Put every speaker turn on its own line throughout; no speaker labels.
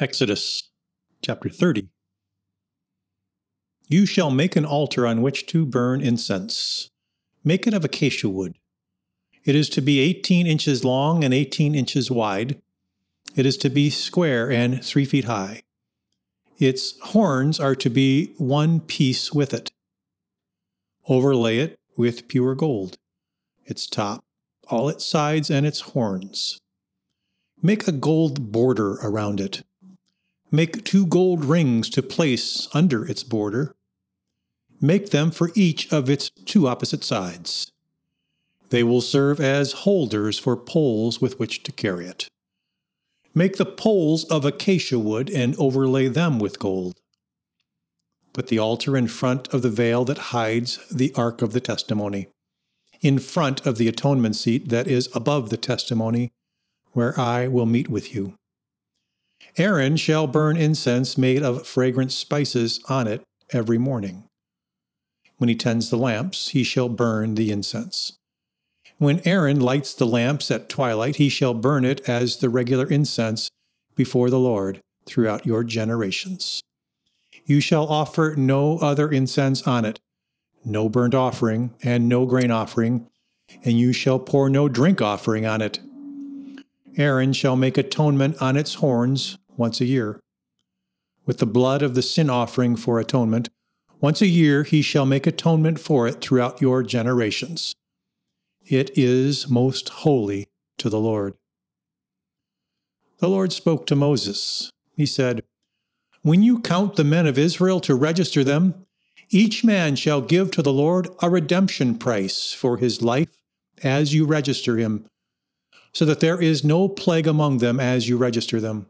Exodus chapter 30. You shall make an altar on which to burn incense. Make it of acacia wood. It is to be 18 inches long and 18 inches wide. It is to be square and 3 feet high. Its horns are to be one piece with it. Overlay it with pure gold, its top, all its sides, and its horns. Make a gold border around it. Make 2 gold rings to place under its border. Make them for each of its 2 opposite sides. They will serve as holders for poles with which to carry it. Make the poles of acacia wood and overlay them with gold. Put the altar in front of the veil that hides the ark of the testimony, in front of the atonement seat that is above the testimony, where I will meet with you. Aaron shall burn incense made of fragrant spices on it every morning. When he tends the lamps, he shall burn the incense. When Aaron lights the lamps at twilight, he shall burn it as the regular incense before the Lord throughout your generations. You shall offer no other incense on it, no burnt offering and no grain offering, and you shall pour no drink offering on it. Aaron shall make atonement on its horns once a year. With the blood of the sin offering for atonement, once a year he shall make atonement for it throughout your generations. It is most holy to the Lord. The Lord spoke to Moses. He said, When you count the men of Israel to register them, each man shall give to the Lord a redemption price for his life as you register him, so that there is no plague among them as you register them.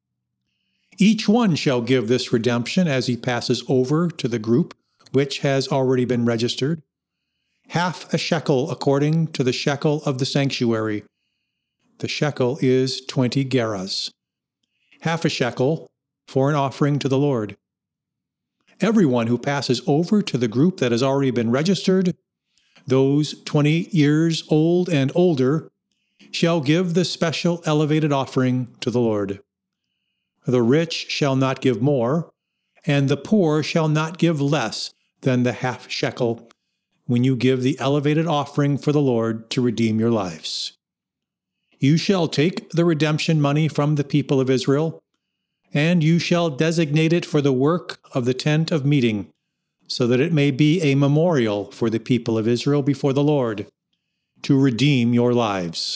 Each one shall give this redemption as he passes over to the group which has already been registered. Half a shekel according to the shekel of the sanctuary. The shekel is 20 gerahs. Half a shekel for an offering to the Lord. Everyone who passes over to the group that has already been registered, those 20 years old and older, shall give the special elevated offering to the Lord. The rich shall not give more, and the poor shall not give less than the half shekel when you give the elevated offering for the Lord to redeem your lives. You shall take the redemption money from the people of Israel, and you shall designate it for the work of the tent of meeting, so that it may be a memorial for the people of Israel before the Lord, to redeem your lives.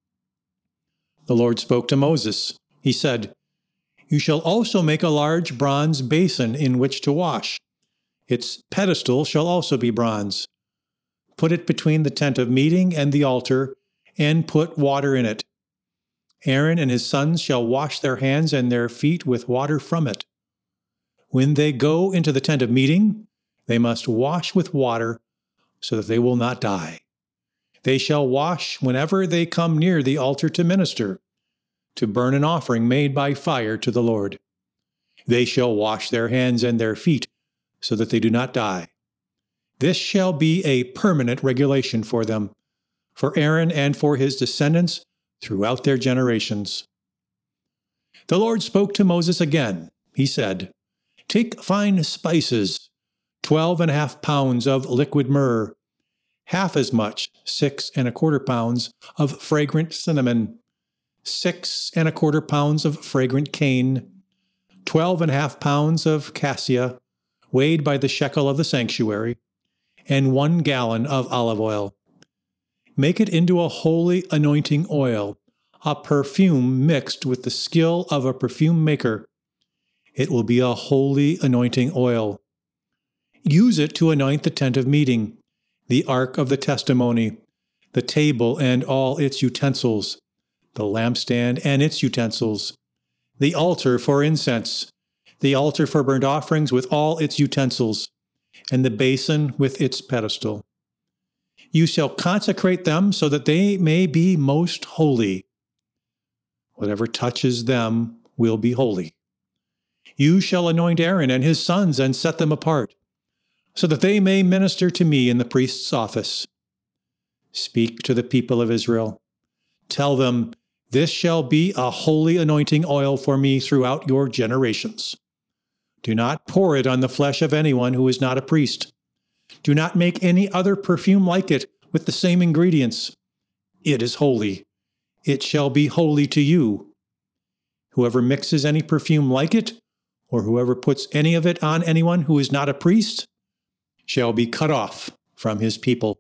The Lord spoke to Moses. He said, You shall also make a large bronze basin in which to wash. Its pedestal shall also be bronze. Put it between the tent of meeting and the altar, and put water in it. Aaron and his sons shall wash their hands and their feet with water from it. When they go into the tent of meeting, they must wash with water so that they will not die. They shall wash whenever they come near the altar to minister, to burn an offering made by fire to the Lord. They shall wash their hands and their feet so that they do not die. This shall be a permanent regulation for them, for Aaron and for his descendants throughout their generations. The Lord spoke to Moses again. He said, Take fine spices, 12.5 pounds of liquid myrrh, half as much, 6.25 pounds, of fragrant cinnamon, 6.25 pounds of fragrant cane, 12.5 pounds of cassia, weighed by the shekel of the sanctuary, and 1 gallon of olive oil. Make it into a holy anointing oil, a perfume mixed with the skill of a perfume maker. It will be a holy anointing oil. Use it to anoint the tent of meeting, the ark of the testimony, the table and all its utensils, the lampstand and its utensils, the altar for incense, the altar for burnt offerings with all its utensils, and the basin with its pedestal. You shall consecrate them so that they may be most holy. Whatever touches them will be holy. You shall anoint Aaron and his sons and set them apart, so that they may minister to me in the priest's office. Speak to the people of Israel. Tell them, This shall be a holy anointing oil for me throughout your generations. Do not pour it on the flesh of anyone who is not a priest. Do not make any other perfume like it with the same ingredients. It is holy. It shall be holy to you. Whoever mixes any perfume like it, or whoever puts any of it on anyone who is not a priest, shall be cut off from his people.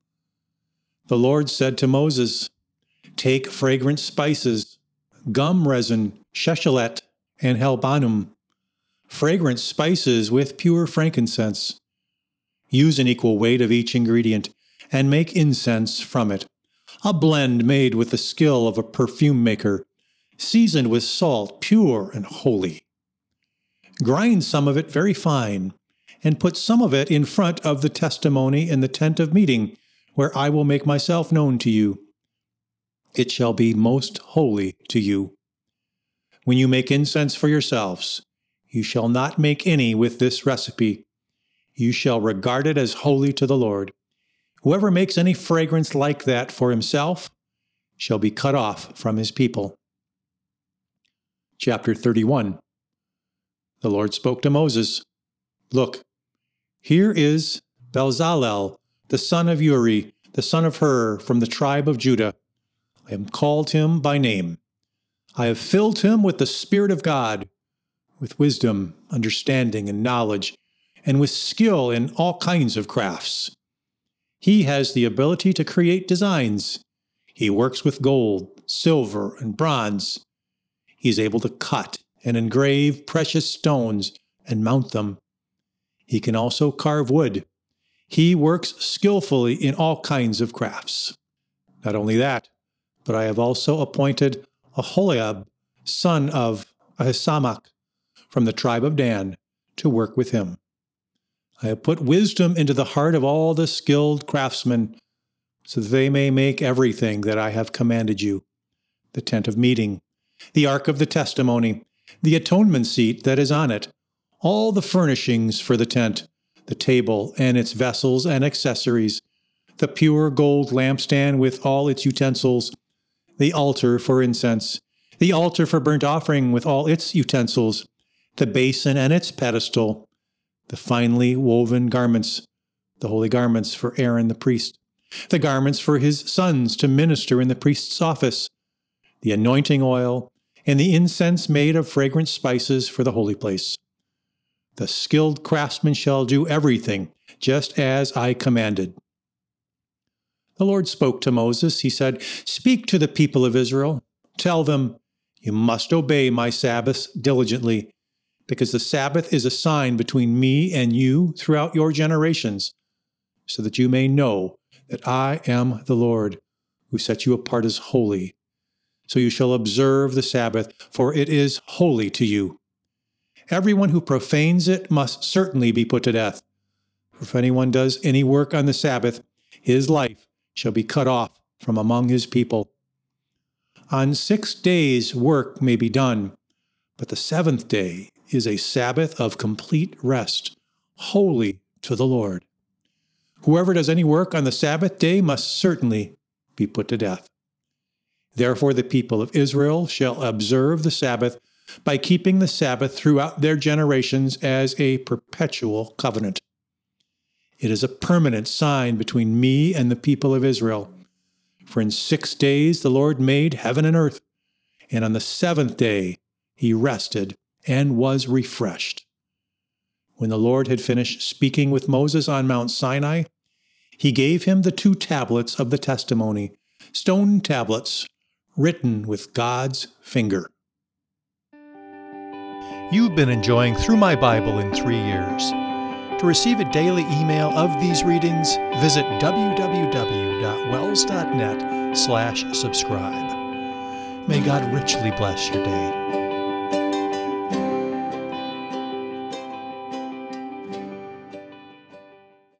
The Lord said to Moses, Take fragrant spices, gum resin, sheshelet, and helbanum, fragrant spices with pure frankincense. Use an equal weight of each ingredient, and make incense from it, a blend made with the skill of a perfume maker, seasoned with salt, pure and holy. Grind some of it very fine, and put some of it in front of the testimony in the tent of meeting, where I will make myself known to you. It shall be most holy to you. When you make incense for yourselves, you shall not make any with this recipe. You shall regard it as holy to the Lord. Whoever makes any fragrance like that for himself shall be cut off from his people. Chapter 31. The Lord spoke to Moses, Look, here is Bezalel, the son of Uri, the son of Hur, from the tribe of Judah. I have called him by name. I have filled him with the Spirit of God, with wisdom, understanding, and knowledge, and with skill in all kinds of crafts. He has the ability to create designs. He works with gold, silver, and bronze. He is able to cut and engrave precious stones and mount them. He can also carve wood. He works skillfully in all kinds of crafts. Not only that, but I have also appointed Aholiab, son of Ahisamach, from the tribe of Dan, to work with him. I have put wisdom into the heart of all the skilled craftsmen, so that they may make everything that I have commanded you: the tent of meeting, the ark of the testimony, the atonement seat that is on it, all the furnishings for the tent, the table and its vessels and accessories, the pure gold lampstand with all its utensils, the altar for incense, the altar for burnt offering with all its utensils, the basin and its pedestal, the finely woven garments, the holy garments for Aaron the priest, the garments for his sons to minister in the priest's office, the anointing oil, and the incense made of fragrant spices for the holy place. The skilled craftsman shall do everything just as I commanded. The Lord spoke to Moses. He said, Speak to the people of Israel. Tell them, You must obey my Sabbaths diligently, because the Sabbath is a sign between me and you throughout your generations, so that you may know that I am the Lord, who set you apart as holy. So you shall observe the Sabbath, for it is holy to you. Everyone who profanes it must certainly be put to death. For if anyone does any work on the Sabbath, his life shall be cut off from among his people. On 6 days work may be done, but the seventh day is a Sabbath of complete rest, holy to the Lord. Whoever does any work on the Sabbath day must certainly be put to death. Therefore the people of Israel shall observe the Sabbath by keeping the Sabbath throughout their generations as a perpetual covenant. It is a permanent sign between me and the people of Israel. For in 6 days the Lord made heaven and earth, and on the seventh day he rested and was refreshed. When the Lord had finished speaking with Moses on Mount Sinai, he gave him the 2 tablets of the testimony, stone tablets, written with God's finger. You've been enjoying Through My Bible in 3 Years. To receive a daily email of these readings, visit www.wells.net/subscribe. May God richly bless your day.